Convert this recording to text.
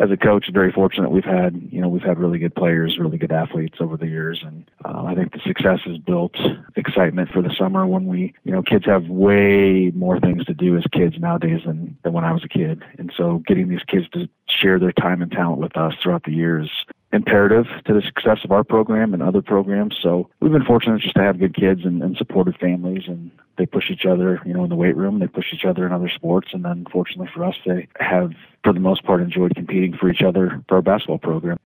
as a coach, very fortunate we've had really good players, really good athletes over the years. And I think the success has built excitement for the summer when kids have way more things to do as kids nowadays than when I was a kid. And so getting these kids to share their time and talent with us throughout the years imperative to the success of our program and other programs. So we've been fortunate just to have good kids and supportive families, and they push each other, in the weight room, they push each other in other sports. And then fortunately for us, they have, for the most part, enjoyed competing for each other for our basketball program.